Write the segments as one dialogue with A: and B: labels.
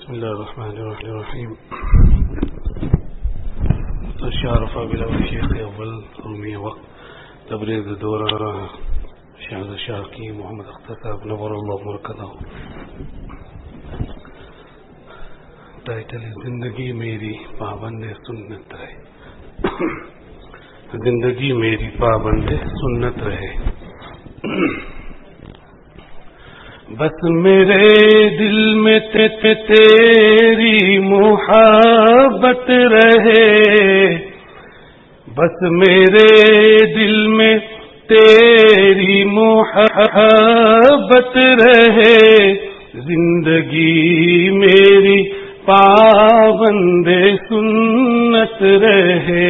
A: بسم الله الرحمن الرحيم. تشارف بالشيخ أول رومي وقت تبريد دورة شهد الشاكي محمد اختتاب نور الله مرکزہ. ٹائٹل زندگی میری پابند سنت رہے. زندگی میری پابند سنت رہے. بس میرے دل میں تیری محبت رہے. بس میرے دل میں تیری محبت رہے. زندگی میری پابند سنت رہے.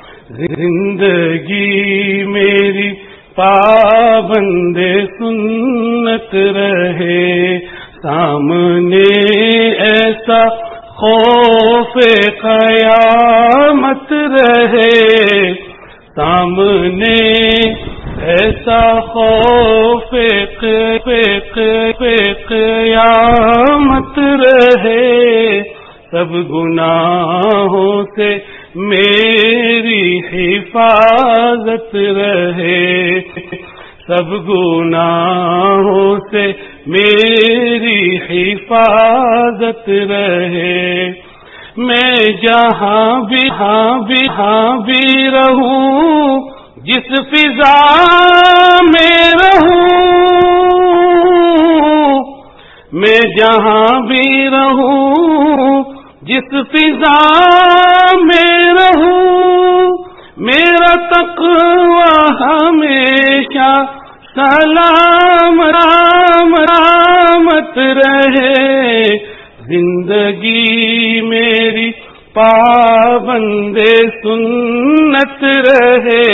A: زندگی میری پابند سنت رہے. سامنے ایسا خوف قیامت رہے. سامنے ایسا خوف قیامت رہے. سب گناہوں سے میری حفاظت رہے. سب گناہوں سے میری حفاظت رہے. میں جہاں بھی رہوں, جس فضا میں رہوں, میں جہاں بھی رہوں, جس فضا میں رہوں, میرا تقویٰ ہمیشہ سلام رحمت رہے. زندگی میری پابند سنت رہے.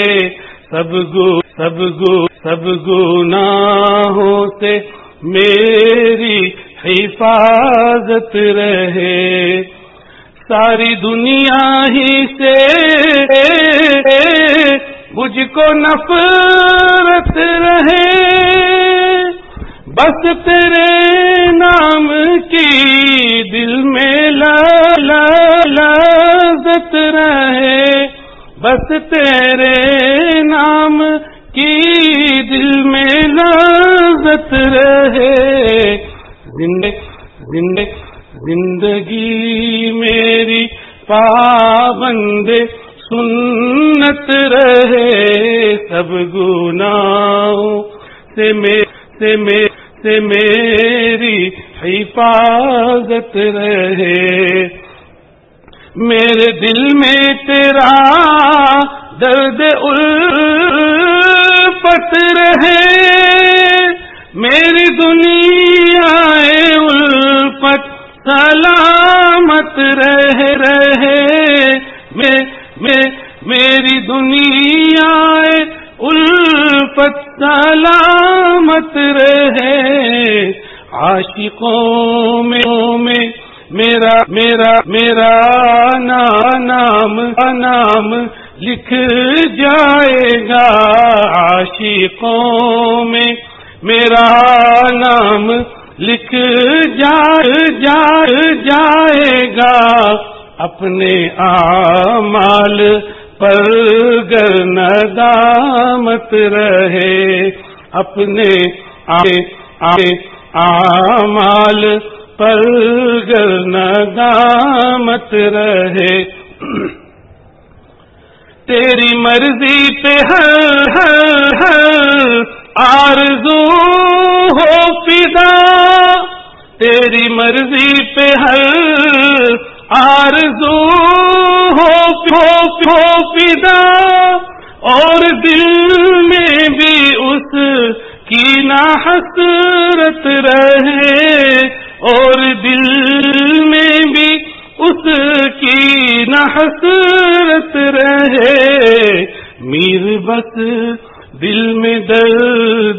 A: سب گناہوں سے میری حفاظت رہے. ساری دنیا ہی سے مجھ کو نفرت رہے. بس تیرے نام کی دل میں لذت رہے. بس تیرے نام کی دل میں لذت رہے. زندگی میری پابند سنت رہے. سب گناہوں سے میری حفاظت رہے. میرے دل میں تیرا درد الفت رہے. میری دنیا الفت سلامت رہے. میری دنیا الفت سلامت رہے. عاشقوں میں میرا نام لکھ جائے گا. عاشقوں میں میرا نام لکھ جائے گا. اپنے اعمال پر گر ندامت رہے. اپنے اعمال پر گر ندامت رہے. تیری مرضی پہ ہر آرزو ہو فدا. تیری مرضی پہ ہر آرزو ہو فدا. اور دل میں بھی اس کی نہ حسرت رہے. اور دل میں بھی اس کی نہ حسرت رہے. میر بس دل میں درد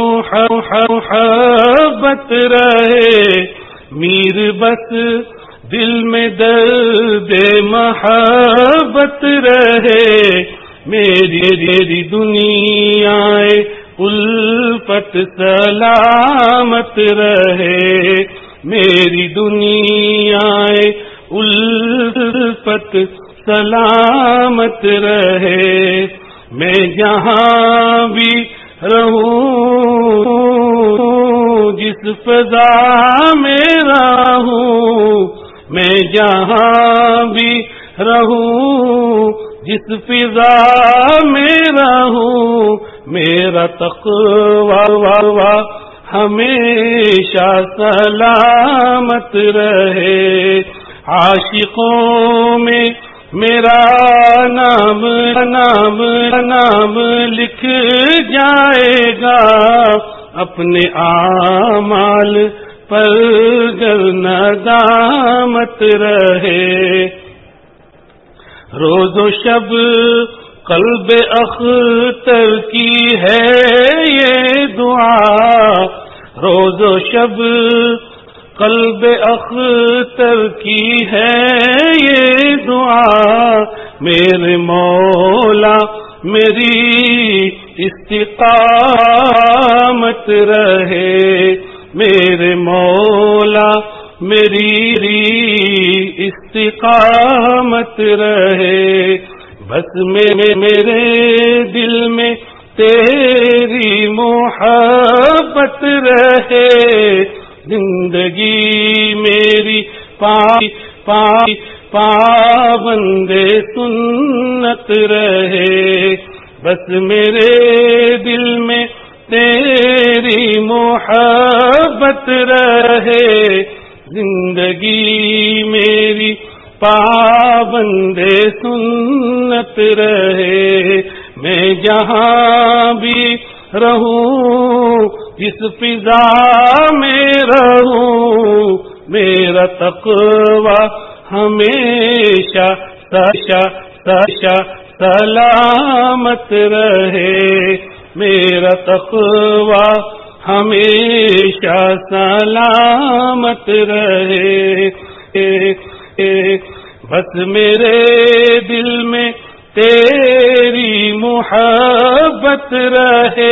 A: محبت رہے. میر بس دل میں درد محبت رہے. میری دنیا الفت سلامت رہے. میری دنیا الفت سلامت رہے، میں جہاں بھی رہوں جس فضا میں رہوں، میں جہاں بھی رہوں جس فضا میں رہوں، میرا تقوی ہمیشہ سلامت رہے، عاشقوں میں میرا نام لکھ جائے گا، اپنے اعمال پر گر ندامت رہے، روز و شب قلب اختر کی ہے یہ دعا، روز و شب قلب اختر کی ہے یہ دعا، میرے مولا میری استقامت رہے، میرے مولا میری استقامت رہے، بس میرے دل میں تیری محبت رہے، زندگی میری پابند سنت رہے، بس میرے دل میں تیری محبت رہے، زندگی میری پابند سنت رہے، میں جہاں بھی رہوں جس فضا میں رہوں، میرا تقوی ہمیشہ سلامت رہے، میرا تقوی ہمیشہ سلامت رہے، بس میرے دل میں تیری محبت رہے،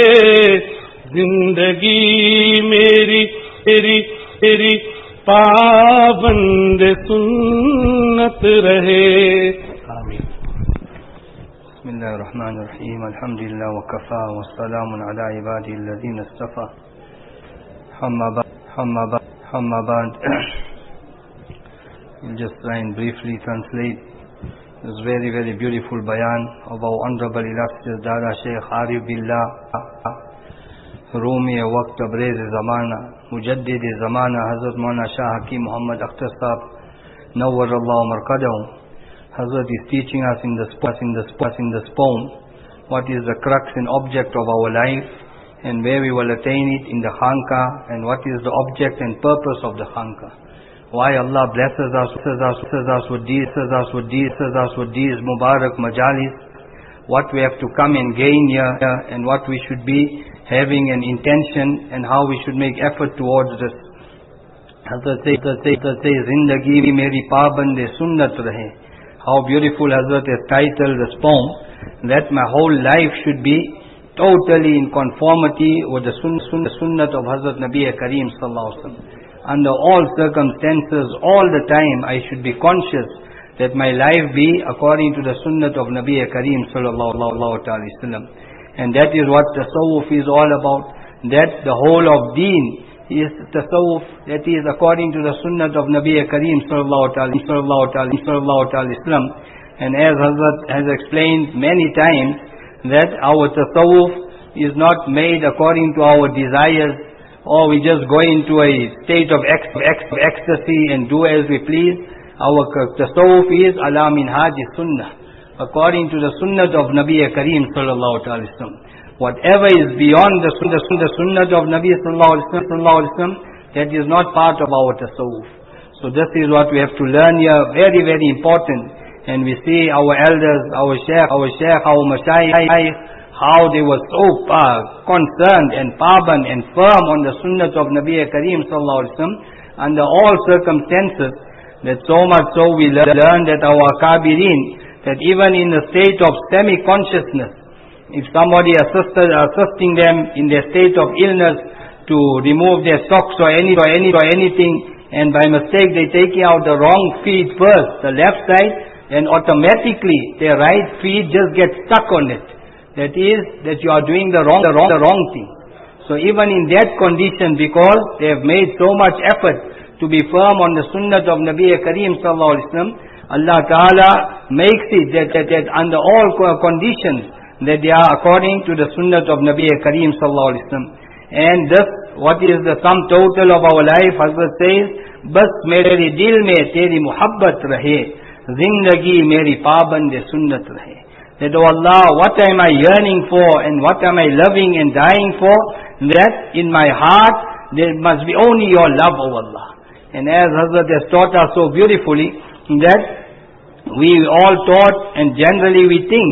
A: زندگی میری تیری پابند سنت رہے، آمین۔
B: بسم اللہ الرحمن الرحیم، الحمدللہ وکفا والسلام علی عبادہ الذین اصطفى، اما بعد we'll just try and briefly translate this very, very beautiful bayan of our honorable illustrious Dada Shaykh Arif Billah Rumi Waqt Tabriz Zamana Mujaddid Zamana Hazrat Maulana Shah Hakim Muhammad Akhtar Sahab Nawwarallahu Marqadahu. Hazrat is teaching us in this poem what is the crux and object of our life and where we will attain it in the Khanqa, and what is the object and purpose of the Khanqa. Why Allah blesses us with these Mubarak Majalis, what we have to come and gain here, and what we should be having an intention and how we should make effort towards this. Hazrat says, Zindagi meri paband sunnat rahe. How beautiful Hazrat has titled this poem, that my whole life should be totally in conformity with the sunnat of Hazrat Nabi Kareem sallallahu alaihi wasallam. Under all circumstances, all the time, I should be conscious that my life be according to the sunnat of Nabi Kareem sallallahu alaihi wasallam. And that is what tasawwuf is all about. That the whole of deen is tasawwuf, that is according to the sunnat of Nabi Kareem sallallahu alaihi wasallam. And as Hazrat has explained many times, that our tasawwuf is not made according to our desires, or we just go into a state of ecstasy and do as we please. Our tasawwuf is ala minhaj sunnah, according to the sunnah of Nabi Kareem sallallahu alaihi wasallam. Whatever is beyond the sunnah of Nabi sallallahu alaihi wasallam, that is not part of our tasawwuf. So this is what we have to learn here, very, very important. And we see our elders, our sheikh, our mashayikh, how they were so concerned and paban and firm on the sunnah of Nabi Kareem sallallahu alaihi wasallam under all circumstances, that so much so we learn that our akabirin, that even in a state of semi-consciousness, if somebody assisting them in their state of illness to remove their socks or anything, and by mistake they taking out the wrong feet first, the left side, and automatically their right feet just get stuck on it. That is, that you are doing the wrong thing. So even in that condition, because they have made so much effort to be firm on the sunnah of Nabi Kareem sallallahu alaihi wasallam, Allah Ta'ala makes it that under all conditions that they are according to the sunnah of Nabi Kareem sallallahu alaihi wasallam. And thus, what is the sum total of our life? Hazrat says, "Bas mere dil mein teri muhabbat rahe, zindagi meri paband sunnat rahe." That, oh Allah, what am I yearning for and what am I loving and dying for? That in my heart there must be only your love, oh Allah. And as Hazrat has taught us so beautifully, that we all taught and generally we think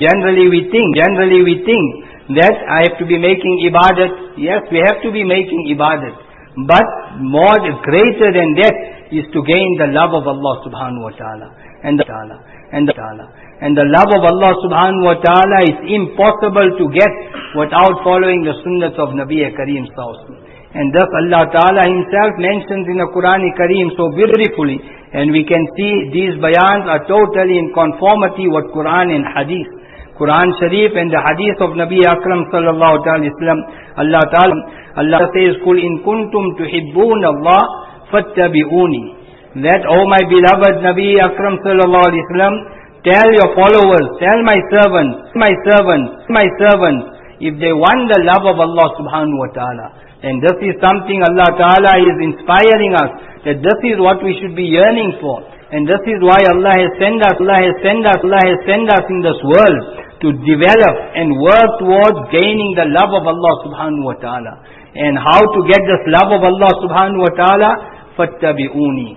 B: that I have to be making ibadat. Yes, we have to be making ibadat. But more greater than that is to gain the love of Allah subhanahu wa ta'ala. And the love of Allah subhanahu wa ta'ala is impossible to get without following the sunnah of Nabi Kareem sallallahu alaihi wasallam. And thus Allah Ta'ala Himself mentions in the Quran Kareem so beautifully, and we can see these bayans are totally in conformity with Quran and Hadith. Quran Sharif and the Hadith of Nabi Akram sallallahu alaihi wasallam. Allah says, "Kul in kuntum tuhibbuna Allah fattabi'uni." That, oh my beloved Nabi Akram sallallahu alaihi wasallam, tell your followers, tell my servants, if they want the love of Allah subhanahu wa ta'ala. And this is something Allah Ta'ala is inspiring us, that this is what we should be yearning for. And this is why Allah has sent us in this world to develop and work towards gaining the love of Allah subhanahu wa ta'ala. And how to get this love of Allah subhanahu wa ta'ala? Fattabi'uni.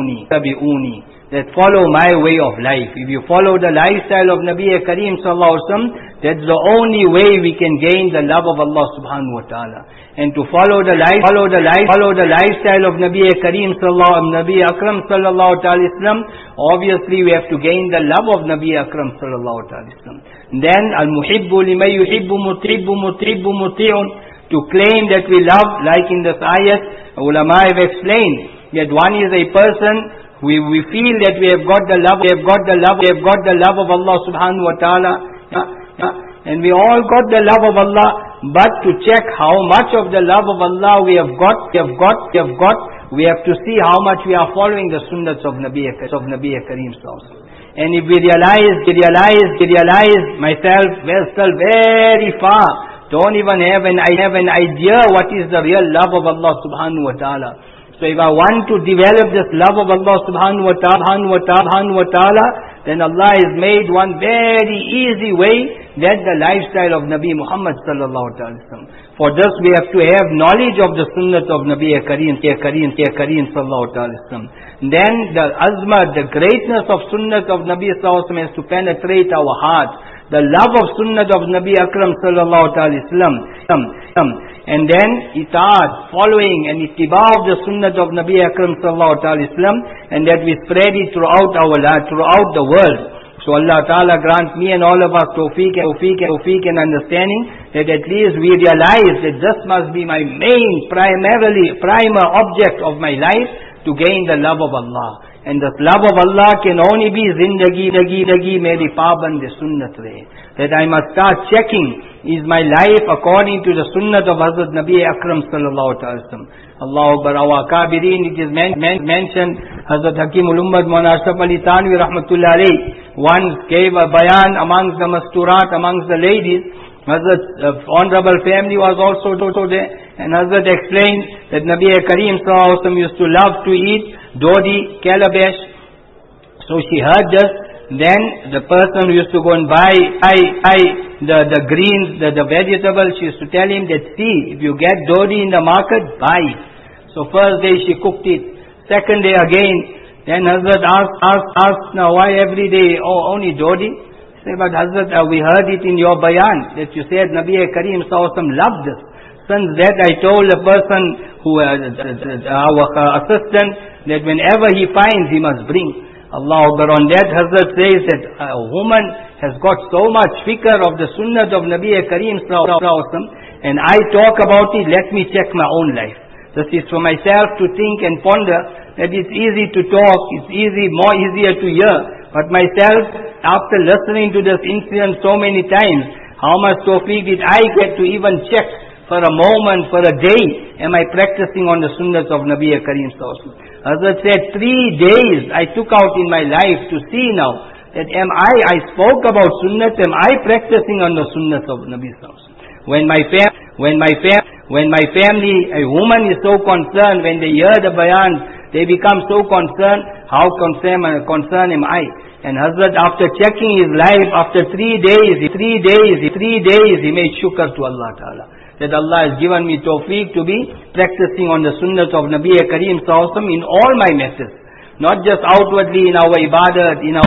B: That follow my way of life. If you follow the lifestyle of Nabi Kareem sallallahu alaihi wasallam, that's the only way we can gain the love of Allah subhanahu wa ta'ala. And to follow the lifestyle of Nabi Kareem Nabi Akram sallallahu alaihi wasallam, obviously we have to gain the love of Nabi Akram sallallahu alaihi wasallam. Then al-muhibbu liman yuhibbu muti'un. To claim that we love, like in this ayat, ulama have explained that one is a person. We feel that we have got the love of Allah subhanahu wa ta'ala, and we all got the love of Allah, but to check how much of the love of Allah we have got, we have to see how much we are following the sunnahs of Nabi Kareem sallallahu. And if we realize myself, we're still very far, don't even have an idea what is the real love of Allah subhanahu wa ta'ala. So if I want to develop this love of Allah subhanahu wa ta'ala, then Allah has made one very easy way, that's the lifestyle of Nabi Muhammad sallallahu alaihi wasallam. For this we have to have knowledge of the sunnah of Nabi Kareem sallallahu alaihi wasallam. Then the azma, the greatness of sunnah of Nabi sallallahu alaihi wasallam has to penetrate our heart. The love of sunnah of Nabi Akram sallallahu alaihi wasallam. And then itaat, following and ittiba of the sunnah of Nabi Akram sallallahu alaihi wasallam, and that we spread it throughout the world. So Allah Ta'ala grant me and all of us tawfiq and understanding, that at least we realize that this must be my primer object of my life, to gain the love of Allah. And the love of Allah can only be zindagi meri paban de sunnat re. That I must start checking, is my life according to the sunnah of Hazrat Nabi Akram sallallahu alaihi wasallam. Allahu Akbar. Our Kabirin, it is mentioned, Hazrat Hakimul Ummad Maulana Ashraf Ali Thanvi rahmatullah alayhi once gave a bayan amongst the masturat, amongst the ladies. Hazrat honorable family was also there, and Hazrat explained that Nabi Kareem sallallahu alaihi wasallam used to love to eat dodi, calabash. So she heard this. Then the person who used to go and buy the greens, the vegetables, she used to tell him that, see, if you get dodi in the market, buy it. So first day she cooked it. Second day again. Then Hazrat asked, now why every day, only dodi? Say, but Hazrat, we heard it in your bayan, that you said Nabi Kareem sallallahu alaihi wasallam loved this. Since that I told the person who, our assistant, that whenever he finds, he must bring. Allah Akbar. On that Hazrat says that a woman has got so much fikr of the sunnah of Nabi Kareem sallallahu alaihi wasallam, and I talk about it, let me check my own life. This is for myself to think and ponder, that it's easy to talk, it's more easier to hear. But myself, after listening to this incident so many times, how much tawfiq did I get to even check for a moment, for a day, am I practicing on the sunnahs of Nabi Kareem Sallallahu Alaihi Wasallam? Hazrat said, 3 days I took out in my life to see now, that I spoke about sunnahs, am I practicing on the sunnahs of Nabi Sallallahu Alaihi Wasallam? When my family, a woman is so concerned, when they hear the bayan, they become so concerned, how concerned am I? And Hazrat, after checking his life, after 3 days, he made shukr to Allah Ta'ala, that Allah has given me tawfiq to be practicing on the sunnahs of Nabi Kareem Sallallahu Alaihi Wasallam in all my matters. Not just outwardly in our ibadat, in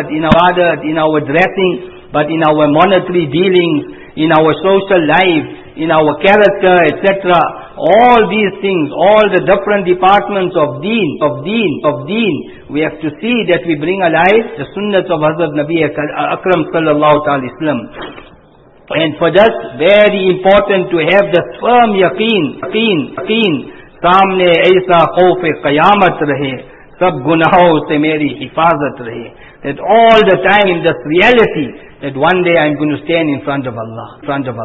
B: our dressing, but in our monetary dealings, in our social life, in our character, etc. All these things, all the different departments of deen, we have to see that we bring alive the sunnahs of Hazrat Nabi Akram Sallallahu Alaihi Wasallam. And for that, very important to have the firm yaqeen, सामने ऐसा खौफ क़यामत रहे, सब गुनाहों से मेरी हिफाजत रहे. That all the time, this reality, that one day I'm going to stand in front of Allah.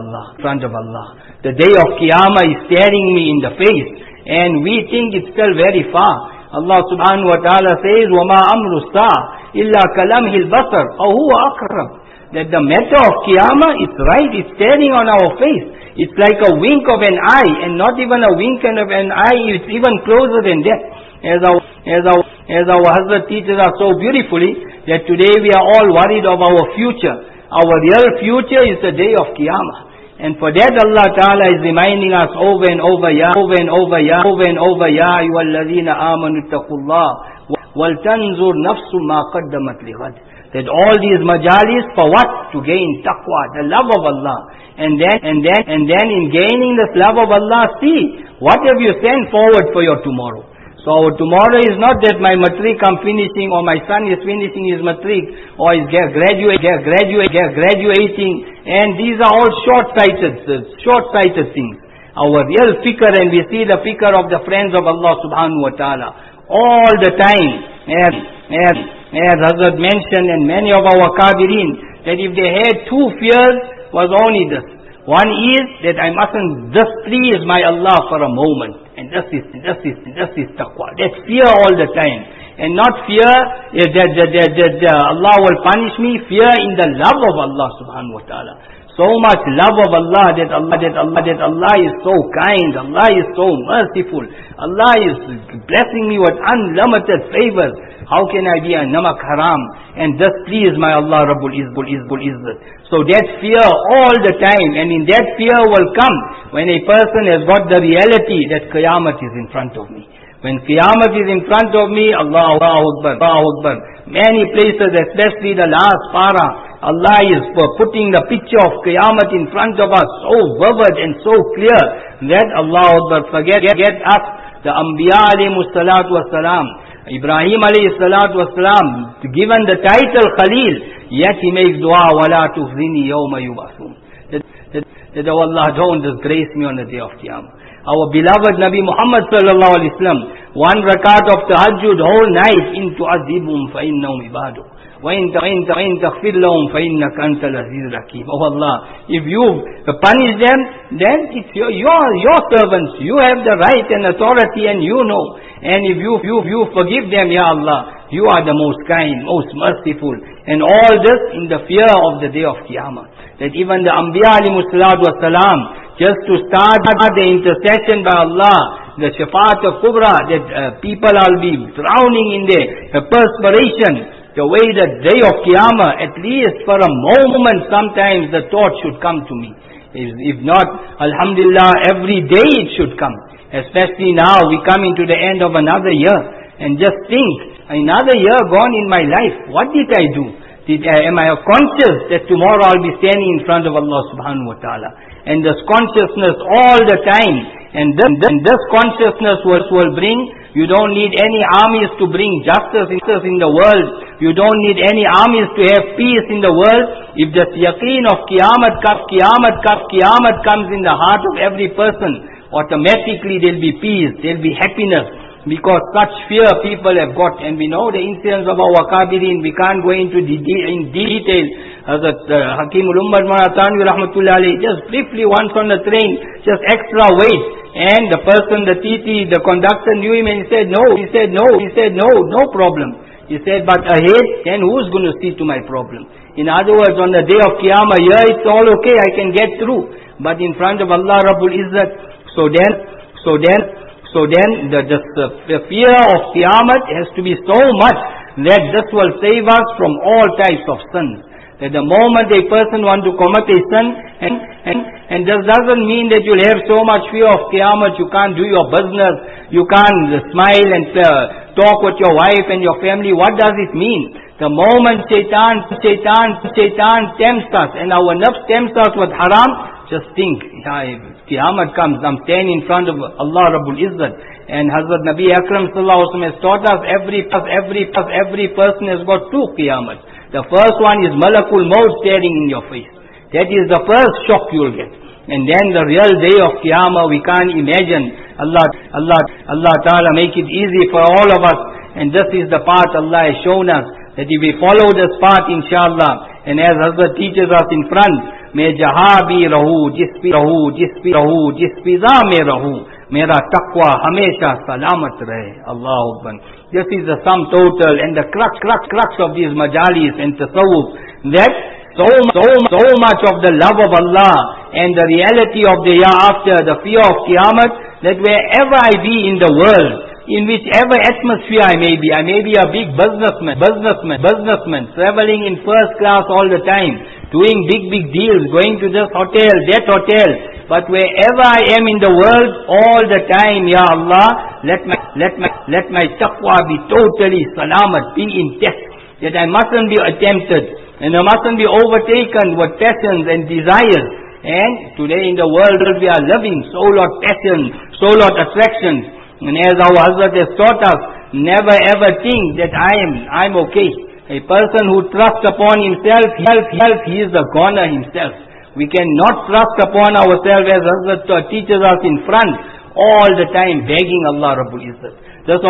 B: The day of Qiyamah is staring me in the face, and we think it's still very far. Allah subhanahu wa ta'ala says, وَمَا أَمْرُ السَّاعَةِ إِلَّا كَلَمْهِ الْبَصَرِ أَوْ هُوَ أَقْرَبُ. That the matter of Qiyamah is right, it's staring on our face. It's like a wink of an eye, and not even a wink of an eye, it's even closer than that. As our Hazrat teaches us so beautifully, that today we are all worried of our future. Our real future is the day of Qiyamah. And for that Allah Ta'ala is reminding us over and over, Ya ayyuhalladhina amanu ittaqullah wal tanzur nafsum ma qaddamat lighad. That all these majalis, for what? To gain taqwa, the love of Allah. And then in gaining this love of Allah, see, what have you sent forward for your tomorrow? So our tomorrow is not that my matric I'm finishing, or my son is finishing his matric, or is graduating, and these are all short-sighted things. Our real fikr, and we see the fikr of the friends of Allah subhanahu wa ta'ala, all the time, as Hazrat mentioned, and many of our kabirin, that if they had 2 fears, was only this. One is that I mustn't just please my Allah for a moment. And this is taqwa. That fear all the time. And not fear that Allah will punish me. Fear in the love of Allah subhanahu wa ta'ala. So much love of Allah that Allah is so kind. Allah is so merciful. Allah is blessing me with unlimited favors. How can I be a namak haram and just please my Allah Rabbul Izzat? So that fear all the time, and in that fear will come when a person has got the reality that Qiyamah is in front of me. When Qiyamah is in front of me, Allahu Akbar. Many places, especially the last para, Allah is putting the picture of Qiyamah in front of us so vivid and so clear that Allahu Akbar, forget us, the Anbiya alayhimu salatu wassalam, Ibrahim alayhi salatu wassalam, given the title Khalil, yet he makes dua, وَلَا تُخْزِنِي يَوْمَ يُبْعَثُونَ. That oh Allah, don't disgrace me on the day of Qiyamah. Our beloved Nabi Muhammad sallallahu alayhi wa sallam, 1 rakat of tahajjud whole night, إِن تُعَذِّبْهُمْ فَإِنَّهُمْ عِبَادُكَ وَإِن تَغْفِرْ لَهُمْ فَإِنَّكَ أَنْتَ الْعَزِيزُ الْحَكِيمُ. Oh Allah, if you punish them, then it's your servants. You have the right and authority, and you know. And if you forgive them, Ya Allah, you are the most kind, most merciful. And all this in the fear of the day of Qiyamah. That even the Anbiya alayhimu salatu wassalam, just to start the intercession by Allah, the Shafaat of Kubra, that people will be drowning in the perspiration. The way the day of Qiyamah, at least for a moment, sometimes the thought should come to me. If not, Alhamdulillah, every day it should come. Especially now, we come into the end of another year. And just think, another year gone in my life, what did I do? Am I conscious that tomorrow I'll be standing in front of Allah subhanahu wa ta'ala? And this consciousness all the time, and this consciousness will bring, you don't need any armies to bring justice in the world. You don't need any armies to have peace in the world. If this yaqeen of Qiyamah comes in the heart of every person, automatically there will be peace, there will be happiness. Because such fear people have got, and we know the incidents of our Wakabirin, we can't go into in detail. Hazrat Hakimul Ummad Maulana Thanvi Rahmatullah Alayhi, just briefly once on the train, just extra weight, and the person, the TT, the conductor knew him and he said no, no problem. He said, but ahead, then who's going to see to my problem? In other words, on the day of Qiyamah, yeah, it's all okay, I can get through. But in front of Allah Rabbul Izzat, so then the fear of Qiyamah has to be so much that this will save us from all types of sins. That the moment a person wants to commit a sin, and this doesn't mean that you'll have so much fear of Qiyamah, you can't do your business, you can't smile and talk with your wife and your family. What does it mean? The moment Shaitan tempts us, and our nafs tempts us with haram, just think, Qiyamah comes, I'm standing in front of Allah Rabbul Izzat. And Hazrat Nabi Akram Sallallahu Alaihi Wasallam has taught us every person has got two Qiyamahs. The first one is Malakul Maut staring in your face. That is the first shock you will get. And then the real day of Qiyamah, we can't imagine. Allah Ta'ala make it easy for all of us. And this is the path Allah has shown us. That if we follow this path, inshallah, and as Hazrat teaches us in front, मैं जहाँ भी रहूँ, जिस भी फिजा में रहूँ, मेरा तक़वा हमेशा सलामत रहे. Allahu Akbar. This is the sum total and the crux of these majalis and tasawwuf, that so much of the love of Allah and the reality of the hereafter, the fear of Qiyamah, that wherever I be in the world, in whichever atmosphere I may be a big businessman, traveling in first class all the time, doing big deals, going to this hotel, that hotel. But wherever I am in the world, all the time, Ya Allah, let my taqwa be totally salamat, be intact. That I mustn't be attempted, and I mustn't be overtaken with passions and desires. And today in the world we are loving so lot passion, so lot attractions. And as our Hazrat has taught us, never ever think that I'm okay. A person who trusts upon himself, he is the goner himself. We cannot trust upon ourselves, as Hazrat teaches us in front, all the time begging Allah Rabbul Izzat. That's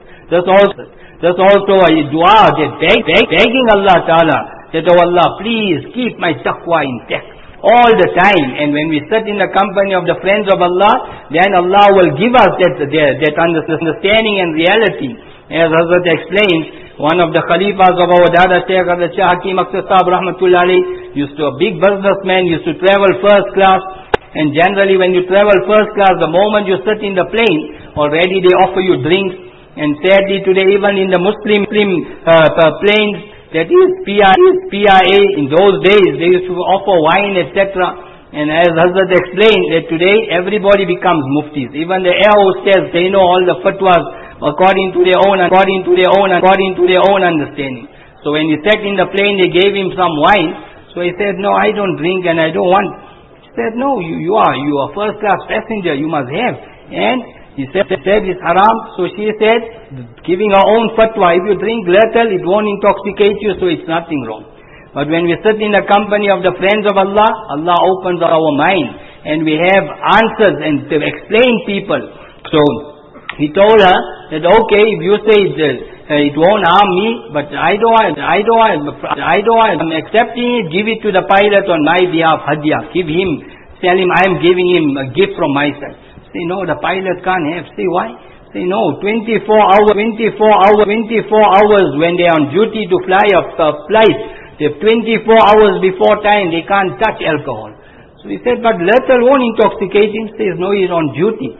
B: also a dua, that begging Allah Ta'ala, that oh Allah, please keep my taqwa intact. All the time. And when we sit in the company of the friends of Allah, then Allah will give us that understanding and reality. As Hazrat explains, one of the Khalifas of our Dada Shaykh Hazrat Shah Hakim Akhtar Sahib Rahmatullah Alayhi, used to a big businessman, used to travel first class. And generally when you travel first class, the moment you sit in the plane, already they offer you drinks. And sadly today, even in the Muslim planes, that is PIA, in those days they used to offer wine, etc. And as Hazrat explained, that today everybody becomes muftis. Even the air hostess, they know all the fatwas according to their own understanding. So when he sat in the plane, they gave him some wine. So he said, no, I don't drink and I don't want. He said, no, you are first class passenger, you must have. And he said it's haram. So she said, giving her own fatwa, if you drink little, it won't intoxicate you, so it's nothing wrong. But when we sit in the company of the friends of Allah, Allah opens our mind, and we have answers and to explain people. So he told her that okay, if you say it won't harm me, but I don't want, I'm accepting it, give it to the pilot on my behalf, hadiah, tell him I am giving him a gift from my side. Say no, the pilot can't have. Say why? Say no, 24 hours when they are on duty to fly a flight, they have 24 hours before time, they can't touch alcohol. So he said, but little won't intoxicate him. Says no, he's on duty.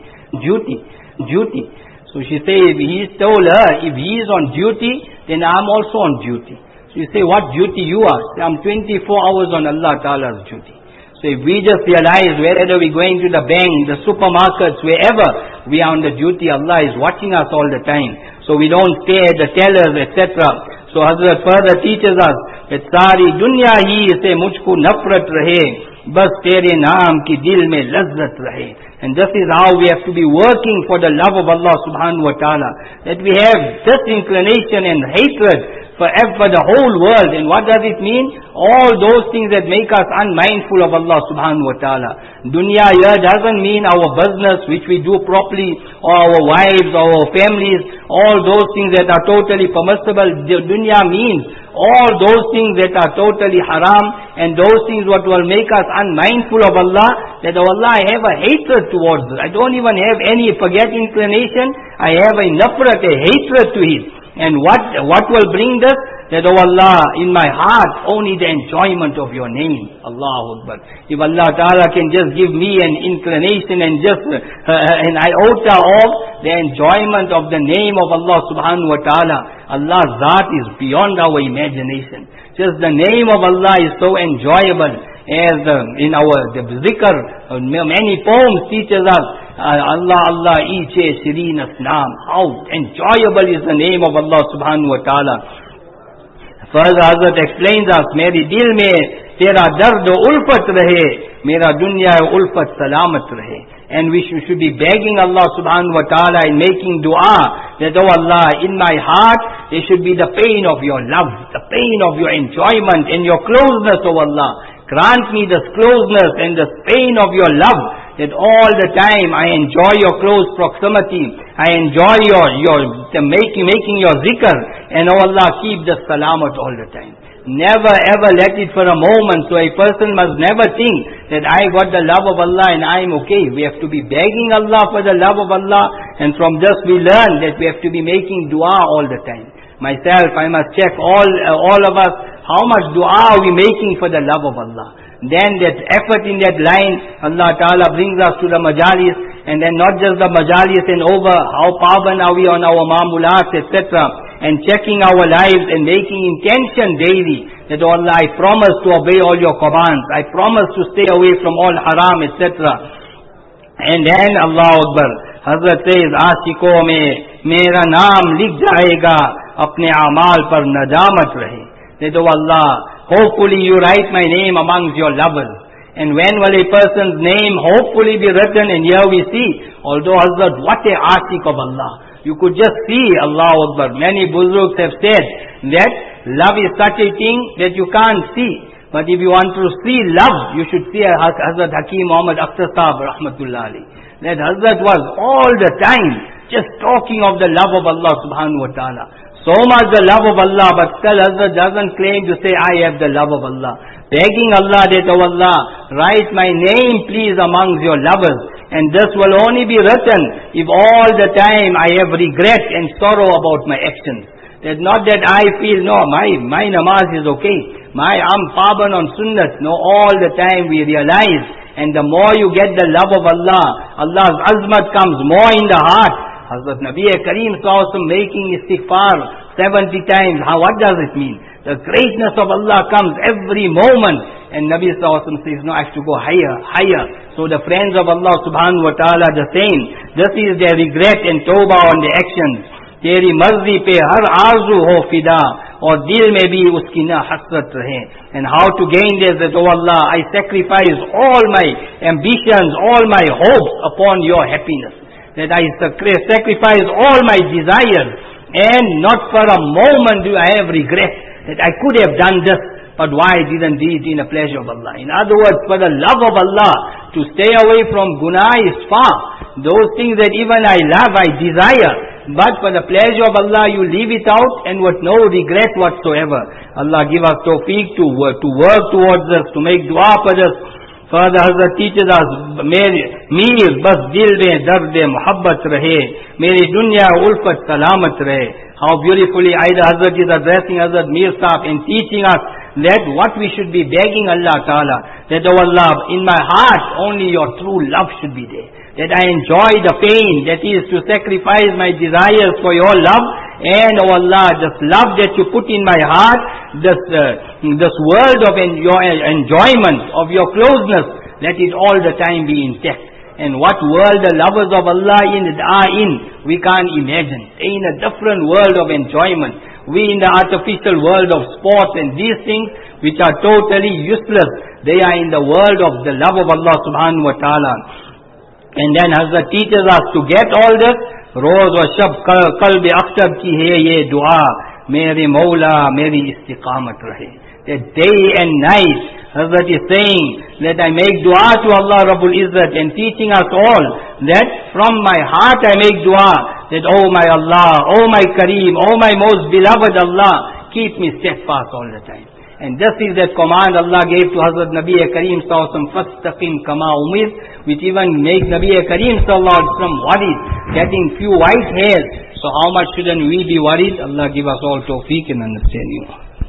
B: So she said, he told her, if he is on duty, then I'm also on duty. So you say, what duty you are? Say, I'm 24 hours on Allah Ta'ala's duty. So if we just realize wherever we're going to the bank, the supermarkets, wherever we are on the duty, Allah is watching us all the time. So we don't stay at the tellers, etc. So Hazrat further teaches us that sari dunya hi se mujhko nafrat rahe, bas tere naam ki dil mein lazzat rahe. And this is how we have to be working for the love of Allah subhanahu wa ta'ala. That we have this inclination and hatred for the whole world. And what does it mean? All those things that make us unmindful of Allah subhanahu wa ta'ala. Dunya here doesn't mean our business which we do properly, or our wives, or our families, all those things that are totally permissible. Dunya means all those things that are totally haram, and those things what will make us unmindful of Allah, that Allah, I have a hatred towards it. I don't even have any, forget inclination, I have a nafrat, a hatred to it. And what will bring this? That, oh Allah, in my heart, only the enjoyment of your name. Allahu Akbar. If Allah Ta'ala can just give me an inclination and just an iota of the enjoyment of the name of Allah Subhanahu Wa Ta'ala, Allah's Zat is beyond our imagination. Just the name of Allah is so enjoyable. As in the zikr, many poems teaches us, Allah, Allah, Iche, Shireen, Asnam. How enjoyable is the name of Allah Subhanahu Wa Ta'ala. Further Hazrat explains us, Meri dil mein tera dard ulfat rahe, mera dunya ulfat salamat rahe. And we should be begging Allah Subhanahu Wa Ta'ala and making dua that, oh Allah, in my heart there should be the pain of your love, the pain of your enjoyment and your closeness, oh Allah. Grant me this closeness and this pain of your love, that all the time I enjoy your close proximity, I enjoy making your zikr, and oh Allah, keep the salamat all the time. Never ever let it for a moment. So a person must never think that I got the love of Allah and I am okay. We have to be begging Allah for the love of Allah, and from this we learn that we have to be making dua all the time. Myself, I must check all of us, how much dua are we making for the love of Allah. Then that effort in that line, Allah Ta'ala brings us to the majalis, and then not just the majalis and over, how pavan are we on our mamulat, etc. And checking our lives and making intention daily, that, oh Allah, I promise to obey all your commands, I promise to stay away from all haram, etc. And then Allah Akbar, Hazrat says, Ashiko mein mera naam likh jayega, apne amal par nadamat rahe. That, oh Allah, hopefully you write my name amongst your lovers. And when will a person's name hopefully be written? And here we see, although Hazrat, what a ashik of Allah. You could just see, Allah Akbar. Many Buzurgs have said that love is such a thing that you can't see. But if you want to see love, you should see Hazrat Hakim Muhammad Akhtar Sahab Rahmatullah Ali. That Hazrat was all the time just talking of the love of Allah Subhanahu Wa Ta'ala. So much the love of Allah, but still Hazrat doesn't claim to say, I have the love of Allah. Begging Allah that, oh Allah, write my name please amongst your lovers. And this will only be written if all the time I have regret and sorrow about my actions. That not that I feel, no, my namaz is okay. I'm paban on sunnat. No, all the time we realize. And the more you get the love of Allah, Allah's azmat comes more in the heart. Hazrat Nabi Kareem Sallallahu making istighfar 70 times. What does it mean? The greatness of Allah comes every moment. And Nabi Sallallahu says, no, I have to go higher, higher. So the friends of Allah Subhanahu Wa Ta'ala the same. This is their regret and tawbah on the actions. Teri marzi pe har arzu ho fida, or dil mein bhi uski na hasrat rahe. And how to gain this, that, oh Allah, I sacrifice all my ambitions, all my hopes upon your happiness. That I sacrifice all my desires, and not for a moment do I have regret that I could have done this, but why I didn't do it in the pleasure of Allah. In other words, for the love of Allah, to stay away from guna is far. Those things that even I love, I desire, but for the pleasure of Allah you leave it out, and with no regret whatsoever. Allah give us tawfiq to work towards this, to make dua for this. Further Hazrat teaches us, Meer bas dil mein dard muhabbat rahe, meri dunya ulfat salamat rahe. How beautifully Aida Hazrat is addressing Hazrat Meer Sahib and teaching us that what we should be begging Allah Ta'ala, that, oh Allah, in my heart only your true love should be there. That I enjoy the pain, that is to sacrifice my desires for your love. And, oh Allah, this love that you put in my heart, this world of your enjoyment, of your closeness, let it all the time be intact. And what world the lovers of Allah are in, we can't imagine. They in a different world of enjoyment. We in the artificial world of sports and these things which are totally useless. They are in the world of the love of Allah Subhanahu Wa Ta'ala. And then Hazrat teaches us to get all this. रोज और शब कल्ब अख्तर की है ये दुआ, Mere Mawla, mere istiqamat rahe. That day and night, Hazrat is saying that I make dua to Allah Rabbul Izzat and teaching us all that from my heart I make dua that, oh my Allah, oh my Kareem, oh my most beloved Allah, keep me steadfast all the time. And this is that command Allah gave to Hazrat Nabi Kareem sallallahu alaihi wasallam, fastaqim kama umir, which even make Nabi Kareem sallallahu alaihi wasallam worried, getting few white hairs. So how much shouldn't we be worried? Allah give us all tawfiq and understanding.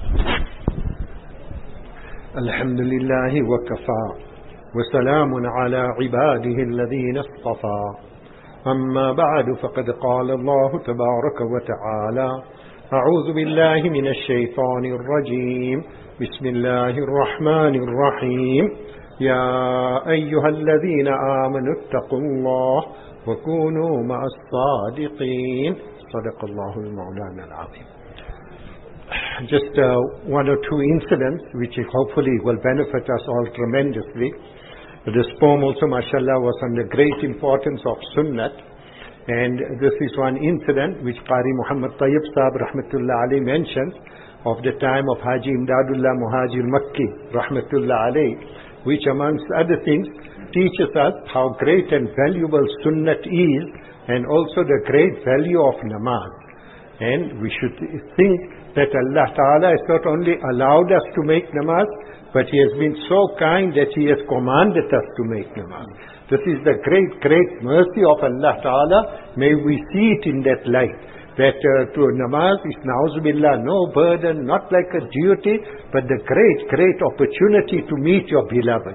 C: الحمد لله وكفى وسلام على عباده الذين اصطفى أما بعد فقد قال الله تبارك وتعالى أعوذ بالله من الشيطان الرجيم بسم الله الرحمن الرحيم يا أيها الذين آمنوا اتقوا الله وكونوا مع الصادقين صدق الله المولانا العظيم. Just one or two incidents which hopefully will benefit us all tremendously. This poem also, mashallah, was on the great importance of Sunnat. And this is one incident which Qari Muhammad Tayyib Sahib Rahmatullah Alayhi mentions of the time of Haji Imdadullah Muhajir Makki Rahmatullah Alayhi, which amongst other things teaches us how great and valuable Sunnat is, and also the great value of namaz. And we should think that Allah Ta'ala has not only allowed us to make namaz, but He has been so kind that He has commanded us to make namaz. This is the great, great mercy of Allah Ta'ala. May we see it in that light. That to namaz is na'uzubillah, no burden, not like a duty, but the great, great opportunity to meet your beloved.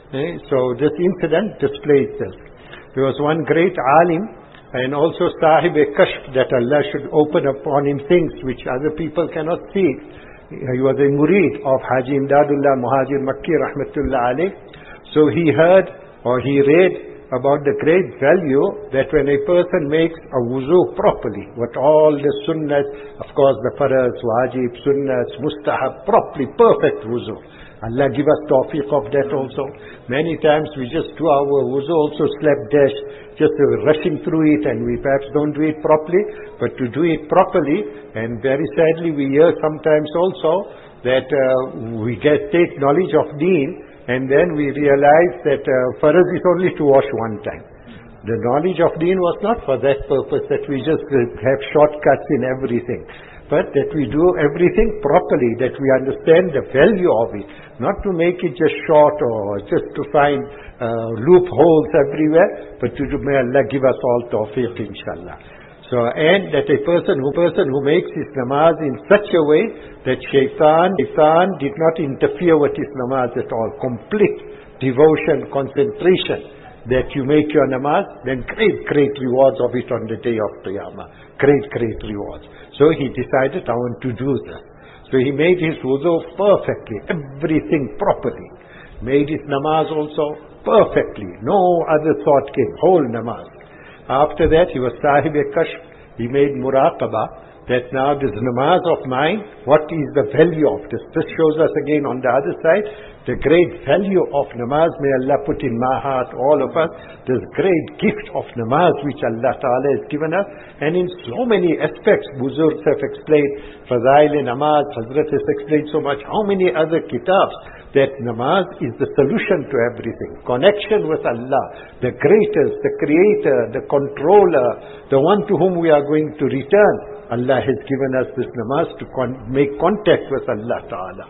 C: So this incident displays this. There was one great alim, and also Sahib-e-Kashf, that Allah should open upon him things which other people cannot see. He was a murid of Haji Imdadullah Muhajir Makki Rahmatullah Alayh. So he heard or he read about the great value that when a person makes a wuzu properly, with all the sunnahs, of course the faraz, wajib, sunnahs, mustahab, properly, perfect wuzu. Allah give us tawfiq of that also. Many times we just do our wuzu also slapdash, just rushing through it, and we perhaps don't do it properly. But to do it properly, and very sadly we hear sometimes also that we take knowledge of deen, and then we realize that faraz is only to wash one time. The knowledge of deen was not for that purpose, that we just have shortcuts in everything, but that we do everything properly, that we understand the value of it, not to make it just short or just to find loopholes everywhere, but to do, may Allah give us all tawfiq, inshallah. So, and that a person who makes his namaz in such a way that shaitan did not interfere with his namaz at all, complete devotion, concentration, that you make your namaz, then great, great rewards of it on the day of Qiyamah. Great, great rewards. So he decided, I want to do this. So he made his wuzu perfectly, everything properly. Made his namaz also perfectly. No other thought came, whole namaz. After that, he was Sahib-e-Kashf. He made muraqabah, that now this namaz of mine, what is the value of this? This shows us again on the other side, the great value of namaz. May Allah put in my heart, all of us, this great gift of namaz which Allah Ta'ala has given us. And in so many aspects, Buzurgs have explained, Fazail namaz, Hazrat has explained so much, how many other kitabs, that namaz is the solution to everything. Connection with Allah, the greatest, the creator, the controller, the one to whom we are going to return. Allah has given us this namaz to make contact with Allah Ta'ala.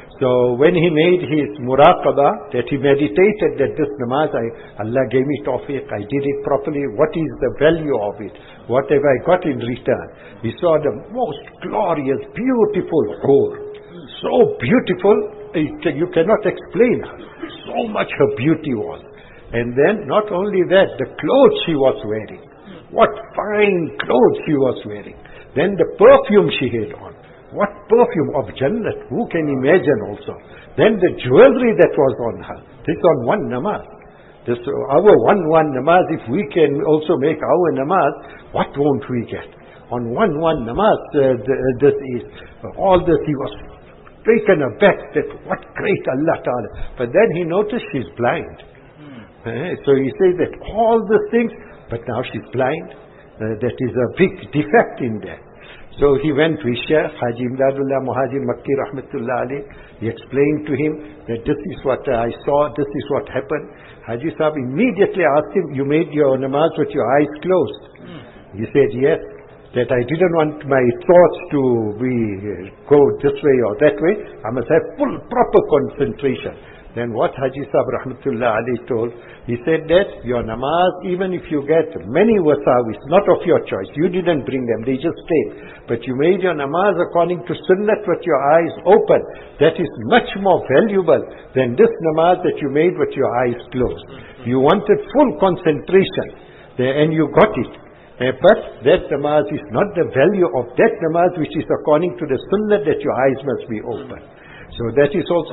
C: So when he made his muraqabah, that he meditated that this namaz, Allah gave me tawfiq, I did it properly, what is the value of it? What have I got in return? He saw the most glorious, beautiful hur. So beautiful, you cannot explain her. So much her beauty was. And then not only that, the clothes she was wearing. What fine clothes she was wearing. Then the perfume she had on. What perfume of Jannat, who can imagine also. Then the jewelry that was on her. This on one namaz. This our one namaz, if we can also make our namaz, what won't we get? On one namaz, this is, all this, he was taken aback that what great Allah Ta'ala. But then he noticed she's blind. So he says that all the things, but now she's blind. That is a big defect in there. So he went with Shaykh Haji Imdadullah Muhajir Makki Rahmatullah Ali. He explained to him that this is what I saw, this is what happened. Haji Sahib immediately asked him, you made your namaz with your eyes closed? He said, yes, that I didn't want my thoughts to go this way or that way. I must have full, proper concentration. Then what Haji Sahib Rahmatullah Ali told, he said that your namaz, even if you get many wasawis, not of your choice, you didn't bring them, they just stayed. But you made your namaz according to sunnat with your eyes open. That is much more valuable than this namaz that you made with your eyes closed. You wanted full concentration there and you got it. But that namaz is not the value of that namaz which is according to the sunnah that your eyes must be open. So that is also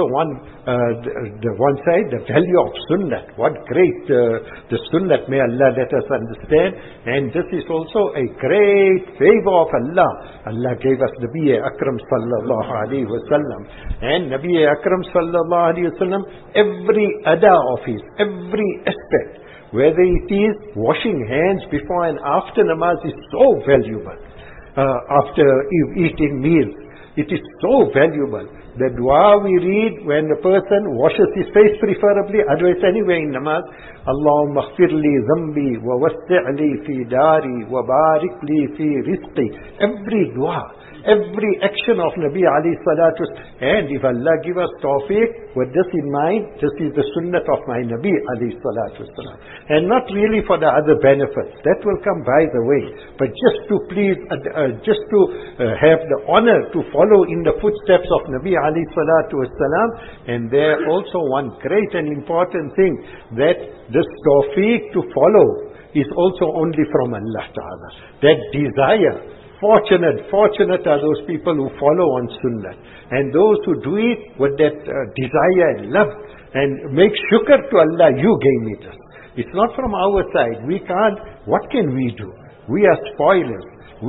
C: the one side, the value of sunnah. What great the sunnah, may Allah let us understand. And this is also a great favor of Allah. Allah gave us Nabi Akram sallallahu alayhi wa sallam. And Nabi Akram sallallahu alayhi wa sallam, every ada of his, every aspect, whether it is washing hands before and after namaz, is so valuable. After eating meals, it is so valuable. The dua we read when the person washes his face preferably, otherwise anyway in namaz, Allahumma khfir li zambi wa wassi'li fi dari wa barik li fi rizqi. Every dua, every action of Nabi alayhi salatu. And if Allah give us tawfiq, with this in mind, this is the sunnah of my Nabi alayhi salatu. And not really for the other benefits. That will come by the way. But just to please, just to have the honor to follow in the footsteps of Nabi alayhi salatu wasalam. And there also one great and important thing, that this tawfiq to follow is also only from Allah Ta'ala. That desire, fortunate are those people who follow on sunnah. And those who do it with that desire and love and make shukr to Allah, you gave me this. It's not from our side. We can't, what can we do? We are spoilers.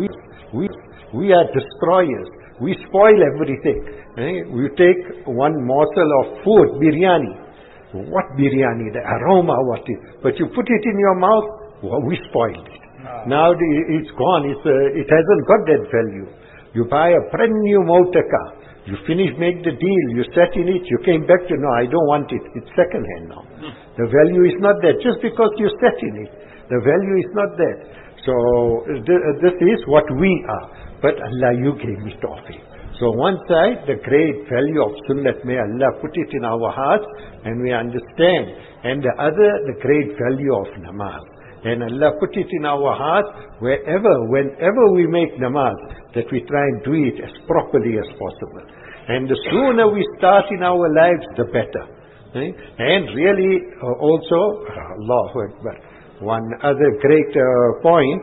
C: We are destroyers. We spoil everything. We take one morsel of food, biryani. What biryani? The aroma, what is? But you put it in your mouth, well, we spoiled it. Now it's gone. It hasn't got that value. You buy a brand new motor car. You finish, make the deal. You sat in it. You came back to, no, I don't want it. It's second hand now. The value is not there. Just because you sat in it, the value is not there. So this is what we are. But Allah, you gave me tawfiq. So one side, the great value of sunnah, may Allah put it in our hearts and we understand. And the other, the great value of namaz. And Allah put it in our hearts whenever we make namaz, that we try and do it as properly as possible. And the sooner we start in our lives, the better. And really also, Allahu Akbar, one other great point,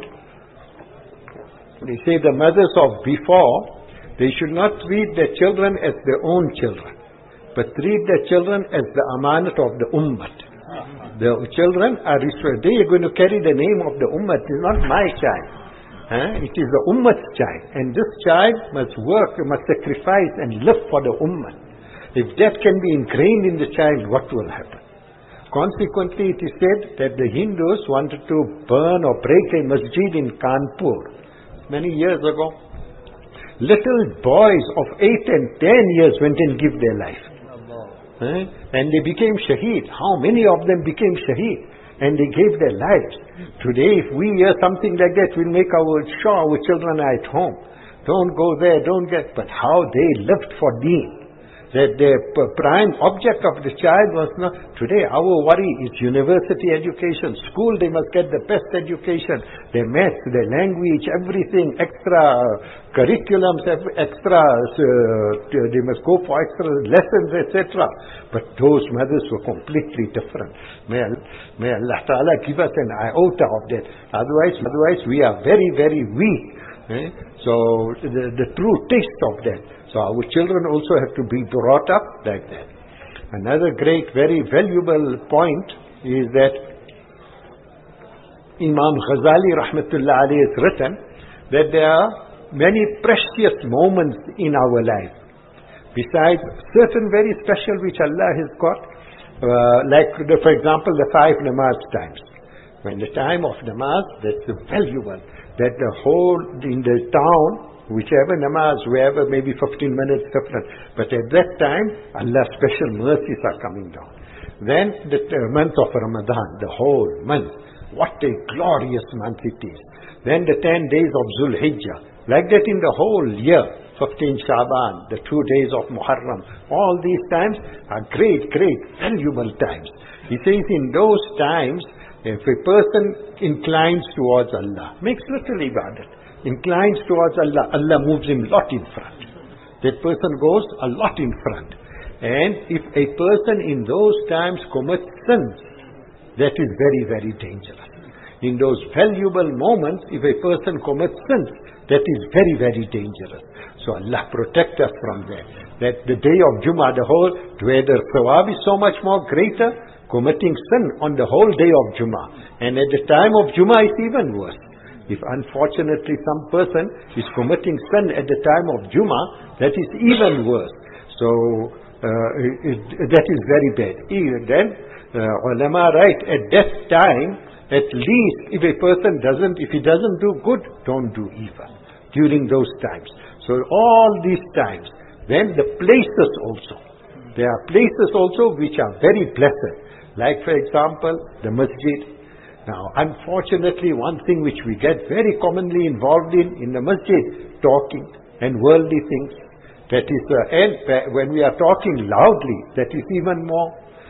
C: they say the mothers of before, they should not treat their children as their own children, but treat their children as the amanat of the ummah. The children are they are going to carry the name of the ummah. It is not my child. It is the ummah's child. And this child must work, must sacrifice and live for the ummah. If that can be ingrained in the child, what will happen? Consequently, it is said that the Hindus wanted to burn or break a masjid in Kanpur many years ago. Little boys of 8 and 10 years went and gave their life. And they became shaheed. How many of them became shaheed? And they gave their lives. Today, if we hear something like that, we'll make sure our children are at home. Don't go there, don't get. But how they lived for deen. That the prime object of the child was not. Today, our worry is university education. School, they must get the best education. Their maths, their language, everything, extra curriculums, extra, they must go for extra lessons, etc. But those mothers were completely different. May Allah Ta'ala give us an iota of that. Otherwise we are very, very weak. So the true taste of that. So our children also have to be brought up like that. Another great, very valuable point is that Imam Ghazali Rahmatullah Alayhi has written that there are many precious moments in our life. Besides certain very special which Allah has got, like for example the 5 namaz times. When the time of namaz, that's valuable. That the whole, in the town, whichever namaz, wherever, maybe 15 minutes different. But at that time, Allah's special mercies are coming down. Then the month of Ramadan, the whole month, what a glorious month it is. Then the 10 days of Zul Hijjah, like that in the whole year, 15 Shaban, the 2 days of Muharram, all these times are great, valuable times. He says in those times, if a person inclines towards Allah, makes little ibadat, inclines towards Allah, Allah moves him a lot in front. That person goes a lot in front. And if a person in those times commits sins, that is very dangerous. In those valuable moments, if a person commits sins, that is very dangerous. So Allah protect us from that. That the day of Jummah, where the thawab is so much more greater, committing sin on the whole day of Jummah. And at the time of Jummah, it's even worse. If unfortunately some person is committing sin at the time of Jummah, that is even worse. So that is very bad. Even then, ulama write, at that time, at least if he doesn't do good, don't do evil during those times. So all these times, then the places also. There are places also which are very blessed. Like for example, the masjid. Now unfortunately, one thing which we get very commonly involved in the masjid, talking and worldly things. That is, and when we are talking loudly, that is even more.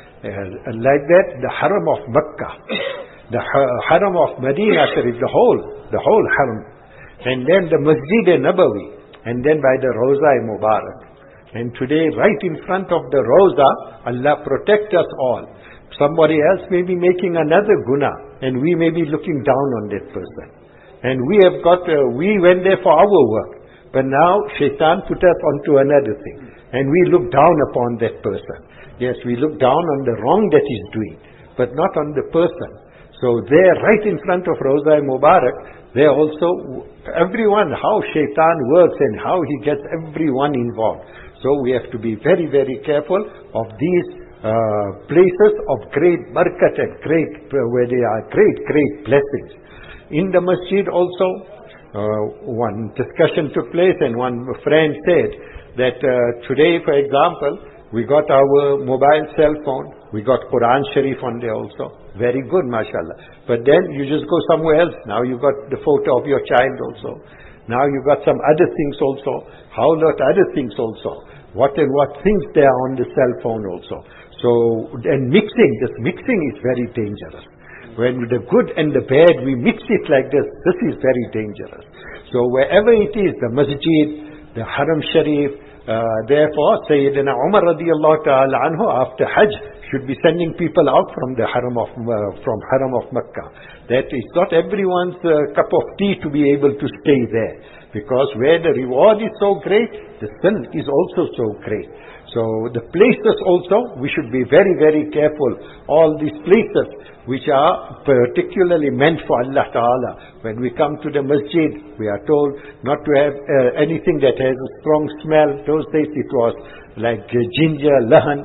C: Like that, the Haram of Makkah, the Haram of Medina Sharif, the whole Haram. And then the Masjid Nabawi, and then by the Roza Mubarak. And today, right in front of the Roza, Allah protect us all. Somebody else may be making another guna, and we may be looking down on that person. And we went there for our work. But now, Shaitan put us onto another thing. And we look down upon that person. Yes, we look down on the wrong that he's doing, but not on the person. So there, right in front of Roza Mubarak, there also, everyone, how Shaitan works and how he gets everyone involved. So we have to be very careful of these places of great barakat and where there are great blessings. In the masjid also, one discussion took place and one friend said that today, for example, we got our mobile cell phone, we got Quran Sharif on there also. Very good, mashallah. But then you just go somewhere else. Now you got the photo of your child also. Now you got some other things also. How lot other things also. What things there are on the cell phone also. So, and this mixing is very dangerous. When the good and the bad, we mix it like this is very dangerous. So wherever it is, the masjid, the Haram Sharif, therefore Sayyidina Umar radiallahu ta'ala anhu after Hajj should be sending people out from the Haram of Makkah. That is not everyone's cup of tea to be able to stay there. Because where the reward is so great, the sin is also so great. So the places also, we should be very careful. All these places which are particularly meant for Allah Ta'ala. When we come to the masjid, we are told not to have anything that has a strong smell. Those days it was like ginger, lahan,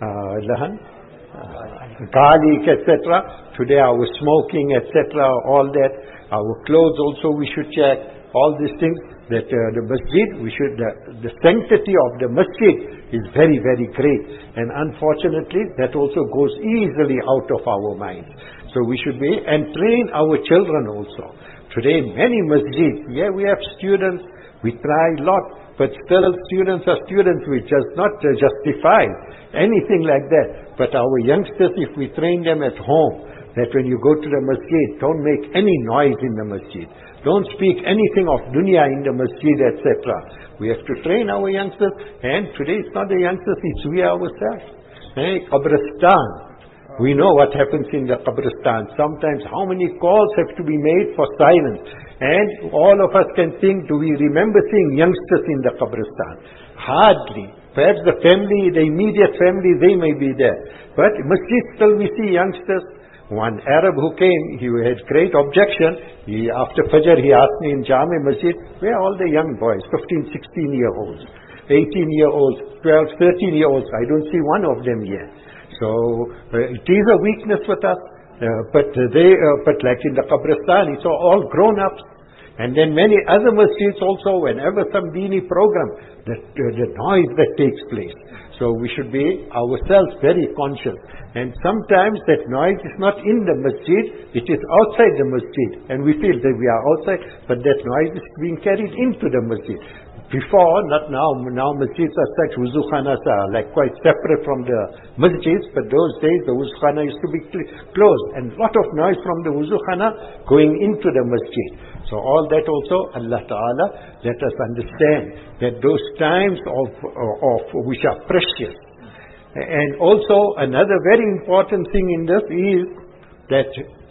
C: garlic, etc. Today our smoking, etc., all that. Our clothes also we should check. All these things, that the masjid, the sanctity of the masjid is very great. And unfortunately, that also goes easily out of our minds. So we should and train our children also. Today, many masjids, we have students, we try a lot, but still students are students, which does not justify anything like that. But our youngsters, if we train them at home, that when you go to the masjid, don't make any noise in the masjid. Don't speak anything of dunya in the masjid, etc. We have to train our youngsters, and today it's not the youngsters, it's we ourselves. Qabristan. We know what happens in the Qabristan. Sometimes how many calls have to be made for silence. And all of us can think, do we remember seeing youngsters in the Qabristan? Hardly. Perhaps the family, the immediate family, they may be there. But masjid still we see youngsters. One Arab who came, he had great objection. After Fajr, he asked me in Jami Masjid, where are all the young boys, 15, 16-year-olds, 18-year-olds, 12, 13-year-olds? I don't see one of them here. So it is a weakness with us. But like in the Qabristan, it's all grown-ups. And then many other masjids also, whenever some dini program, the noise that takes place. So we should be ourselves very conscious. And sometimes that noise is not in the masjid, it is outside the masjid. And we feel that we are outside, but that noise is being carried into the masjid. Before, not now, now masjids are such, wuzu khanas are like quite separate from the masjids, but those days the wuzu khana used to be closed, and a lot of noise from the wuzu khana going into the masjid. So all that also, Allah Ta'ala let us understand that those times of which are precious. And also another very important thing in this is that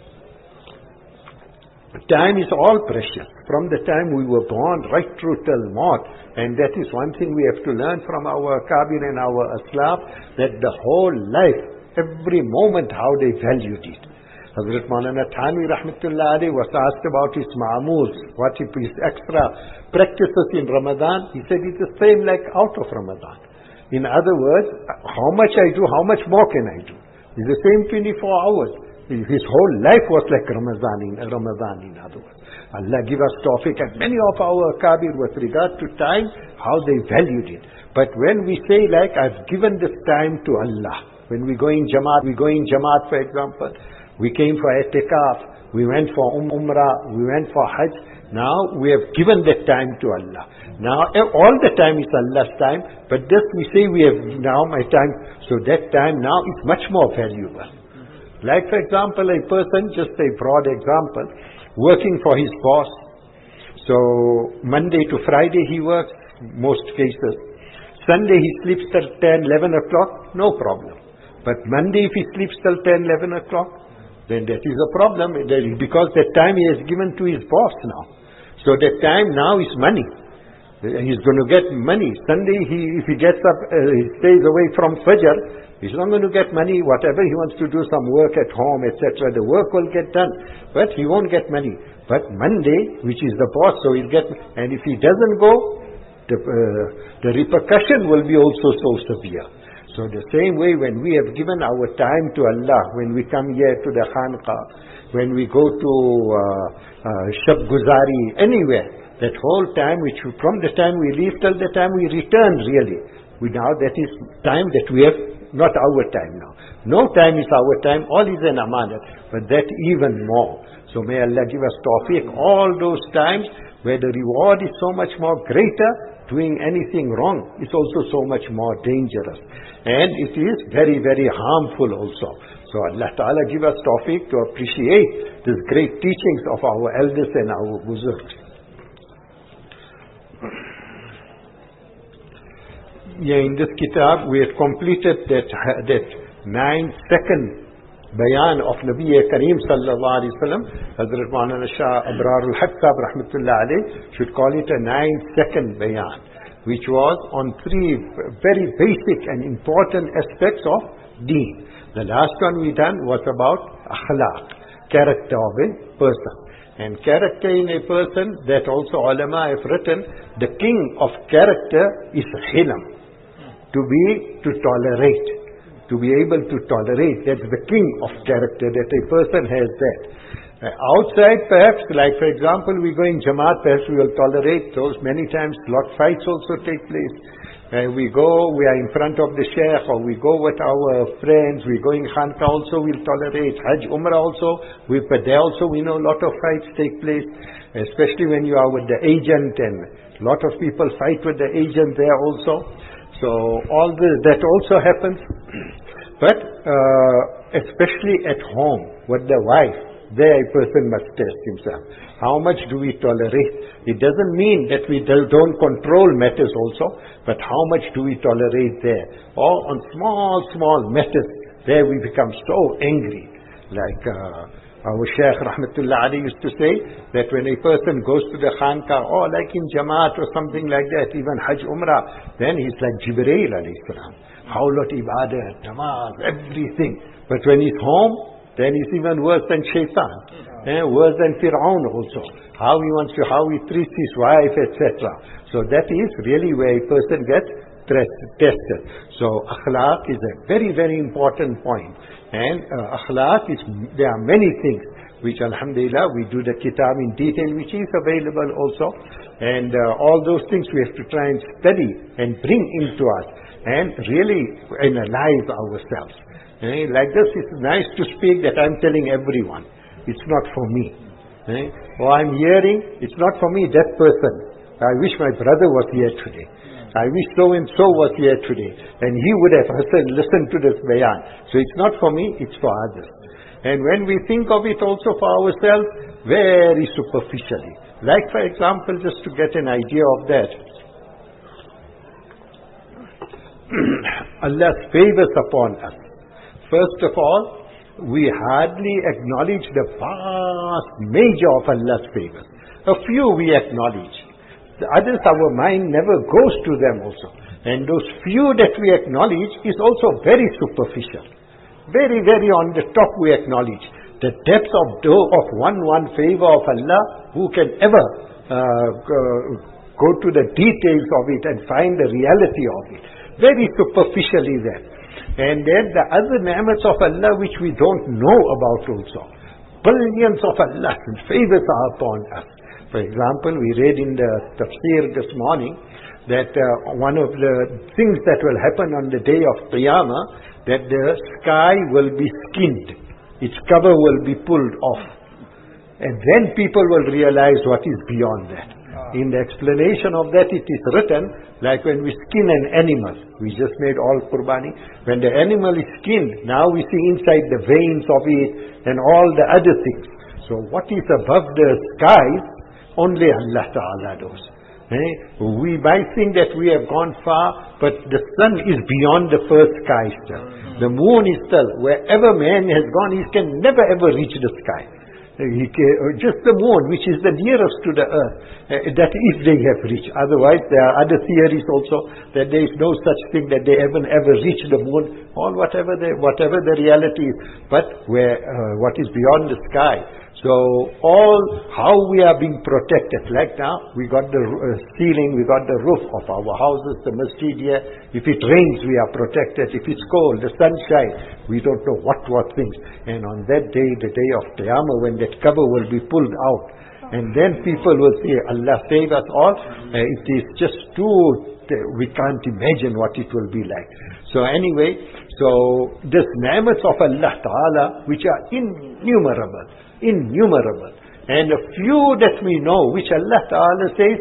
C: time is all precious. From the time we were born right through till Maut. And that is one thing we have to learn from our Kabir and our Aslaf, that the whole life, every moment, how they valued it. Hazrat Maulana Thanvi Rahmatullah Alayhi was asked about his ma'amuls, what his extra practices in Ramadan. He said it's the same like out of Ramadan. In other words, how much I do, how much more can I do? It's the same 24 hours. His whole life was like Ramadan in other words. Allah give us tawfiq, and many of our Kabir with regard to time, how they valued it. But when we say like, I've given this time to Allah, when we go in Jamaat, for example, we came for I'tikaf, we went for Umrah, we went for Hajj, now we have given that time to Allah. Now all the time is Allah's time, but this we say we have now my time, so that time now is much more valuable. Like for example, a person, just a broad example, working for his boss. So Monday to Friday he works, most cases. Sunday he sleeps till 10, 11 o'clock, no problem. But Monday if he sleeps till 10, 11 o'clock, then that is a problem, because that time he has given to his boss now. So that time now is money. He's going to get money. Sunday if he gets up, he stays away from Fajr, he's not going to get money. Whatever he wants to do, some work at home, etc., the work will get done, but he won't get money. But Monday, which is the boss, so he'll get, and if he doesn't go, the repercussion will be also so severe. So the same way, when we have given our time to Allah, when we come here to the Khanqah, when we go to Shab Guzari, anywhere, that whole time, which from the time we leave till the time we return, really, that is time that we have, not our time now. No time is our time, all is an amanat, but that even more. So may Allah give us tawfiq, all those times where the reward is so much more greater, doing anything wrong is also so much more dangerous. And it is very, very harmful also. So Allah Ta'ala give us tawfiq to appreciate these great teachings of our elders and our buzurgs. In this kitab we have completed that 9-second bayan of Nabi Kareem sallallahu alaihi wasallam. Hazrat Maulana Shah Abrarul Haq Sahib rahmatullah alayhi should call it a 9-second bayan, which was on 3 very basic and important aspects of deen. The last one we done was about akhlaq, character of a person. And character in a person, that also ulama have written, the king of character is hilm. To tolerate, to be able to tolerate, that's the king of character, that a person has that. Outside perhaps, like for example, we go in Jamaat, perhaps we will tolerate those. Many times lot fights also take place. We are in front of the Shaykh, or we go with our friends, we go in Khanqah also, we'll tolerate. Hajj, Umrah also, but there also we know a lot of fights take place, especially when you are with the agent, and a lot of people fight with the agent there also. So all that also happens. But especially at home with the wife, there a person must test himself. How much do we tolerate? It doesn't mean that we don't control matters also, but how much do we tolerate there? Or on small matters, there we become so angry. Like our Shaykh Rahmatullah Ali used to say that when a person goes to the Khanqah, or like in Jamaat or something like that, even Hajj Umrah, then he's like Jibreel alayhi salam. Hawlat ibadat, namaz, everything. But when he's home, then he's even worse than Shaitan, worse than Fir'aun also. How he treats his wife, etc. So that is really where a person gets tested. So akhlaq is a very, very important point. And akhlaq there are many things. which alhamdulillah we do the kitab in detail, which is available also. And all those things we have to try and study and bring into us and really analyze ourselves. Like this, it's nice to speak that I'm telling everyone. It's not for me. Or I'm hearing, it's not for me, that person. I wish my brother was here today. I wish so-and-so was here today. And he would have listened to this bayan. So it's not for me, it's for others. And when we think of it also for ourselves, very superficially. Like for example, just to get an idea of that, Allah's favors upon us. First of all, we hardly acknowledge the vast major of Allah's favors. A few we acknowledge. The others, our mind never goes to them also. And those few that we acknowledge is also very superficial. Very, very on the top we acknowledge. The depth of one favor of Allah, who can ever go to the details of it and find the reality of it. Very superficially there. And then the other ni'mats of Allah which we don't know about also. Billions of Allah's favors are upon us. For example, we read in the tafsir this morning that one of the things that will happen on the day of Qiyamah, that the sky will be skinned. Its cover will be pulled off. And then people will realize what is beyond that. In the explanation of that, it is written, like when we skin an animal. We just made all qurbani. When the animal is skinned, now we see inside the veins of it and all the other things. So what is above the skies, only Allah Ta'ala knows. We might think that we have gone far, but the sun is beyond the first sky still. The moon is still, wherever man has gone, he can never ever reach the sky. Just the moon, which is the nearest to the earth, that if they have reached. Otherwise, there are other theories also, that there is no such thing that they haven't ever reached the moon, or whatever the reality is. But what is beyond the sky. So how we are being protected. Like now, we got the ceiling, we got the roof of our houses, the masjid here. If it rains, we are protected. If it's cold, the sun shines, we don't know what things. And on that day, the day of Qiyamah, when that cover will be pulled out, and then people will say, Allah save us all. It is just we can't imagine what it will be like. So anyway, this ni'mats of Allah Ta'ala, which are innumerable, and a few that we know, which Allah Ta'ala says,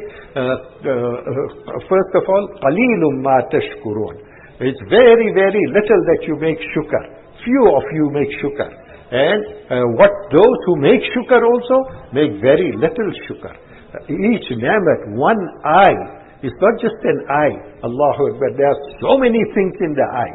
C: first of all, قَلِيلٌ مَا تَشْكُرُونَ. It's very, very little that you make shukr. Few of you make shukr. And those who make shukr also, make very little shukr. Each ni'mat, one eye, it's not just an eye. Allahu Akbar. There are so many things in the eye.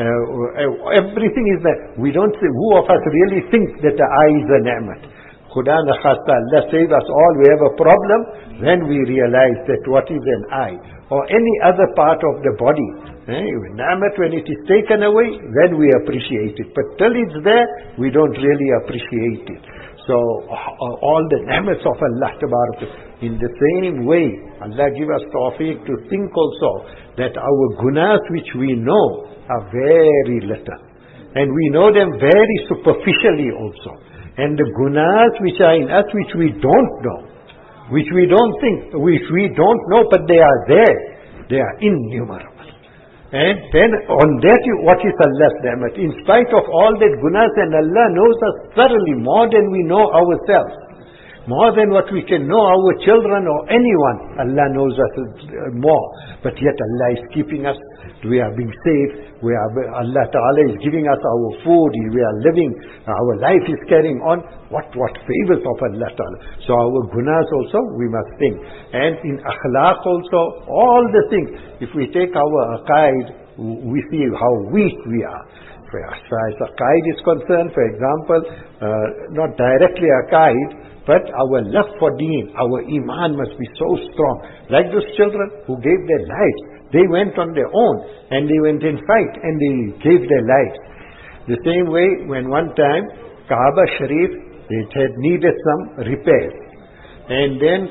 C: Everything is there. We don't say, who of us really thinks that the eye is a ni'mat? Khuda na khasta, Allah save us all. We have a problem, then we realize that what is an eye. Or any other part of the body. Ni'mat, when it is taken away, then we appreciate it. But till it's there, we don't really appreciate it. So all the ni'mats of Allah Tabarak. In the same way, Allah give us tawfiq to think also that our gunas which we know are very little. And we know them very superficially also. And the gunas which are in us which we don't know, which we don't think, which we don't know, but they are there. They are innumerable. And then on that, what is Allah's ni'mat? In spite of all that gunas, and Allah knows us thoroughly more than we know ourselves. More than what we can know our children or anyone. Allah knows us more. But yet Allah is keeping us. We are being safe. Allah Ta'ala is giving us our food. We are living. Our life is carrying on. What favors of Allah Ta'ala. So our gunas also we must think. And in akhlaq also, all the things. If we take our aqaid, we see how weak we are. As far as aqaid is concerned, for example, not directly aqaid, but our love for deen, our iman must be so strong. Like those children who gave their lives. They went on their own and they went in fight and they gave their lives. The same way when one time Kaaba Sharif, it had needed some repairs. And then,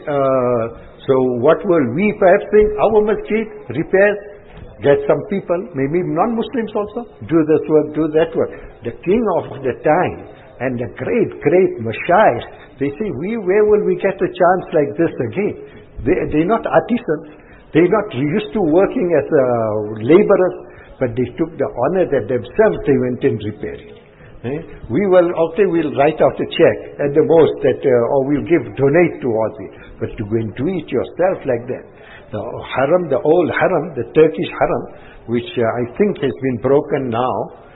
C: so what will we perhaps think? Our masjid, repairs, get some people, maybe non-Muslims also, do this work, do that work. The king of the time, And the great mashayikh, they say, where will we get a chance like this again? They're not artisans. They're not used to working as laborers, but they took the honor that themselves they went and repaired it. We'll write out a check at the most that, or we'll donate towards it. But to go and do it yourself like that. The haram, the old haram, the Turkish haram, which I think has been broken now,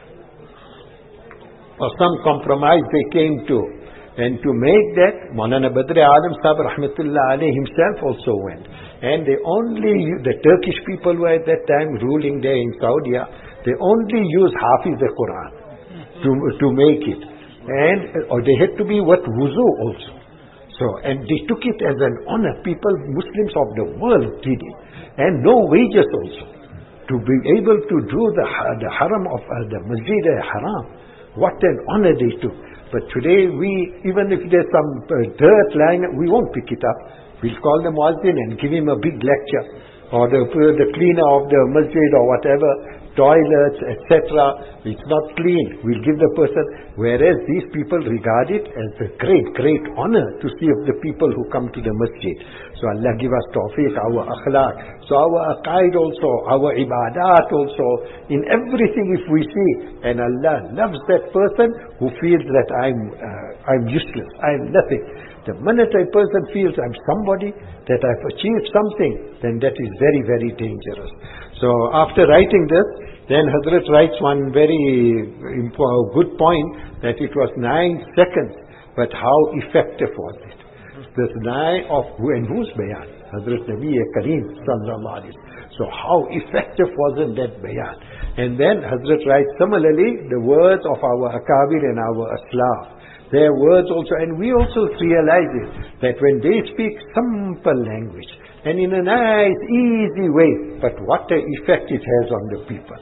C: or some compromise they came to. And to make that, Maulana Badr Alam Sahib Rahmatullah Alayhi himself also went. And the Turkish people were at that time ruling there in Saudi, they only used Hafiz al-Quran to make it. And they had to be what wuzu also. So, and they took it as an honor. People, Muslims of the world did it. And no wages also. To be able to do the haram of the Masjid al-Haram. What an honor they took. But today even if there's some dirt lying, we won't pick it up. We'll call the muazzin and give him a big lecture. Or the cleaner of the masjid or whatever, toilets, etc. It's not clean. We'll give the person. Whereas these people regard it as a great honor to see of the people who come to the masjid. So Allah give us tawfiq, our akhlaq. So our aqaid also, our ibadat also, in everything if we see. And Allah loves that person who feels that I'm useless, I'm nothing. The minute a person feels I'm somebody, that I've achieved something, then that is very dangerous. So after writing this, then Hazrat writes one very good point, that it was 9 seconds, but how effective was it? This 9 of whose bayan? Hazrat Nabi Kareem sallallahu alaihi wasallam. So how effective wasn't that bayan? And then Hazrat writes similarly the words of our akabir and our aslaf. Their words also, and we also realize it, that when they speak simple language, and in a nice, easy way, but what an effect it has on the people.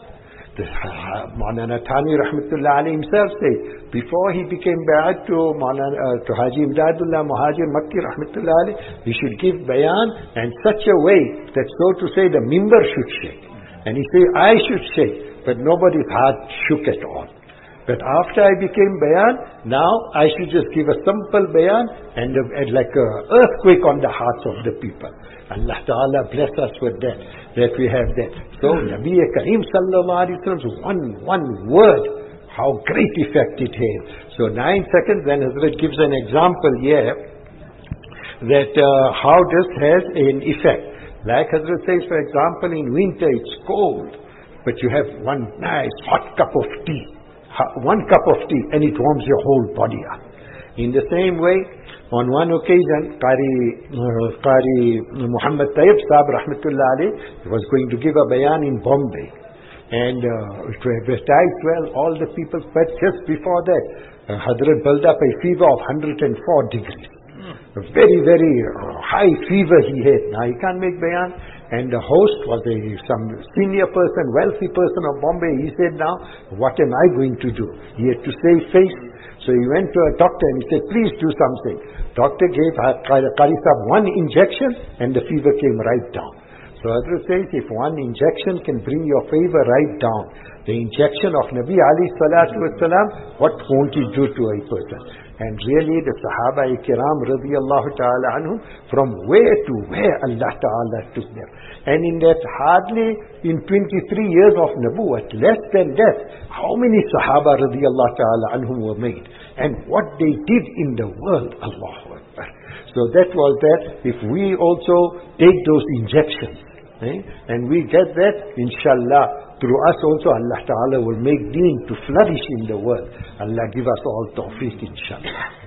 C: Maulana Thani Rahmatullah Alayhi himself said, before he became bayat to Haji Imdadullah Muhajir Makki Rahmatullah Alayhi, he should give bayan in such a way that, so to say, the mimbar should shake. And he said, I should shake, but nobody's heart shook at all. But after I became bayan, now I should just give a simple bayan and like an earthquake on the hearts of the people. Allah Ta'ala bless us with that we have that. So Nabi Kareem Sallallahu Alaihi Wasallam's one word, how great effect it had. So 9 seconds, then Hazrat gives an example here that how this has an effect. Like Hazrat says, for example, in winter it's cold, but you have one nice hot cup of tea. 1 cup of tea, and it warms your whole body up. In the same way, on one occasion, Qari Muhammad Tayyib Sahib Rahmatullah Alayhi was going to give a bayan in Bombay. And it was advertised well, all the people, but just before that, Hazrat built up a fever of 104 degrees. A very high fever he had. Now he can't make bayan. And the host was some senior person, wealthy person of Bombay. He said, now, what am I going to do? He had to save face. So he went to a doctor and he said, please do something. Doctor gave Qari Sahib 1 injection and the fever came right down. So Hazrat says, if 1 injection can bring your fever right down, the injection of Nabi alayhi salatu wasalam, what won't it do to a person? And really the Sahaba Kiram radiyallahu ta'ala anhum, from where to where Allah Ta'ala took them. And in that hardly in 23 years of Nabuwat, less than that, how many Sahaba radiyallahu ta'ala anhum were made. And what they did in the world, Allahu Akbar. So that was that. If we also take those injections, and we get that, inshallah, through us also Allah Ta'ala will make deen to flourish in the world. Allah give us all tawfiq, inshallah.